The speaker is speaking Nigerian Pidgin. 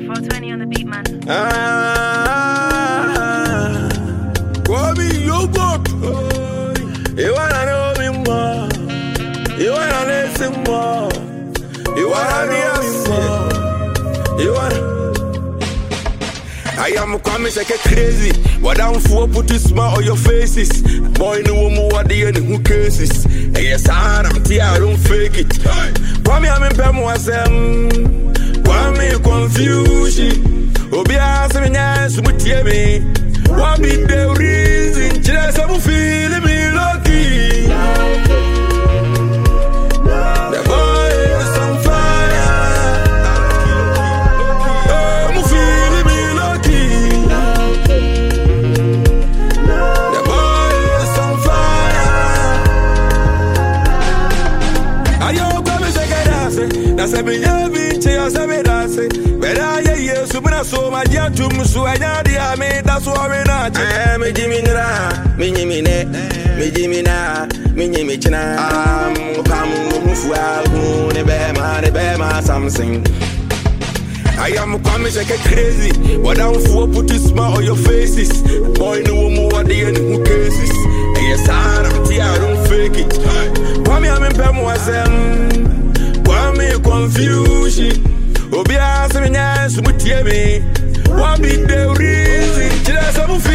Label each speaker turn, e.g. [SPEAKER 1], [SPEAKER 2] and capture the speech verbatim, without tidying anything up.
[SPEAKER 1] four twenty on the beat, man.
[SPEAKER 2] Ah, Kobe yogurt. You wanna know me more? You wanna listen more? You wanna know me more? You wanna? I am coming like a crazy. What I'm for, put a smile on your faces. Boy, no more what they who cases. Hey, yes, I'm tea, I don't fake it. Why me, I'm in Pemwasem. Why me confusion? Obia, some nice with me. What be the reason? Just I'm feeling me lucky. The boy is on fire. I'm feeling me lucky. The boy is on fire. Are you coming to get us? That's a bit of it. That's a bit of it. But I hear so much so my dear to Musu. I mean, that's what we're not. I'm a Jimmy Na, me Jimmy Ne, me Jimmy Na, me Jimmy China. I'm coming for a bema, the bema, something. I am coming like a crazy. What I'm for, put a smile on your faces. Boy, no more what they who cases. Yes, I'm tea, I don't fake it. Why me, I'm in Pemwasem. Why me confusion? Obia, some nice with me. What be the reason? Just